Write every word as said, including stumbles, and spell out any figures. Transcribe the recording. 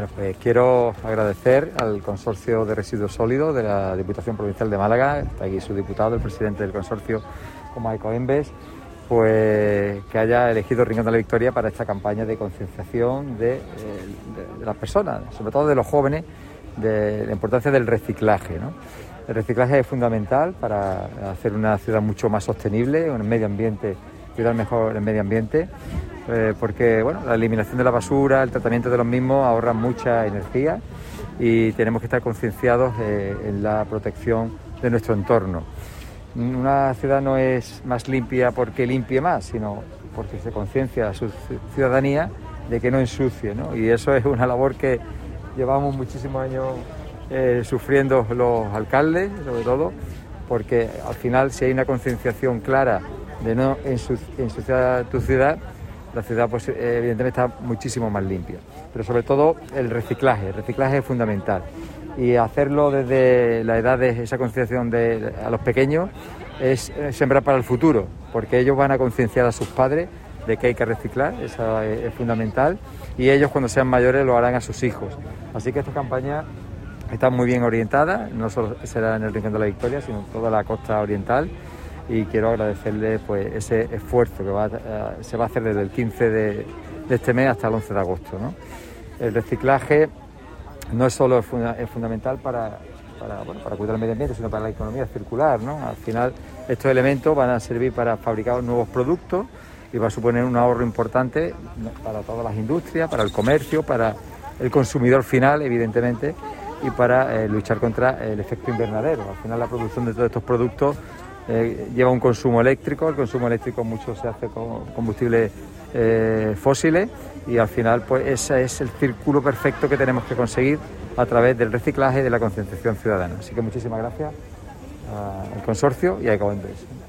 Bueno, pues quiero agradecer al Consorcio de Residuos Sólidos de la Diputación Provincial de Málaga, está aquí su diputado, el presidente del consorcio, como Ecoembes, pues que haya elegido Rincón de la Victoria para esta campaña de concienciación de, de, de las personas, sobre todo de los jóvenes, de la importancia del reciclaje, ¿no? El reciclaje es fundamental para hacer una ciudad mucho más sostenible, un medio ambiente, cuidar mejor el medio ambiente, eh, porque bueno, la eliminación de la basura, el tratamiento de los mismos ahorran mucha energía y tenemos que estar concienciados eh, en la protección de nuestro entorno. Una ciudad no es más limpia porque limpie más, sino porque se conciencia a su ciudadanía de que no ensucie, ¿no? Y eso es una labor que llevamos muchísimos años eh, sufriendo los alcaldes, sobre todo, porque al final si hay una concienciación clara de no ensuciar tu ciudad, la ciudad pues evidentemente está muchísimo más limpia. Pero sobre todo el reciclaje, el reciclaje es fundamental. Y hacerlo desde la edad de esa concienciación de, a los pequeños es sembrar para el futuro, porque ellos van a concienciar a sus padres de que hay que reciclar, eso es, es fundamental, y ellos cuando sean mayores lo harán a sus hijos. Así que esta campaña está muy bien orientada, no solo será en el Rincón de la Victoria, sino en toda la costa oriental, y quiero agradecerle pues ese esfuerzo que va a, se va a hacer desde el quince de, de este mes hasta el once de agosto, ¿no? El reciclaje no es solo es, funda, es fundamental para, para, bueno, para cuidar el medio ambiente, sino para la economía circular, ¿no? Al final estos elementos van a servir para fabricar nuevos productos y va a suponer un ahorro importante para todas las industrias, para el comercio, para el consumidor final, evidentemente, y para eh, luchar contra el efecto invernadero. Al final la producción de todos estos productos eh, lleva un consumo eléctrico, el consumo eléctrico mucho se hace con combustibles eh, fósiles y al final pues ese es el círculo perfecto que tenemos que conseguir a través del reciclaje y de la concienciación ciudadana. Así que muchísimas gracias al consorcio y a Ecoembes.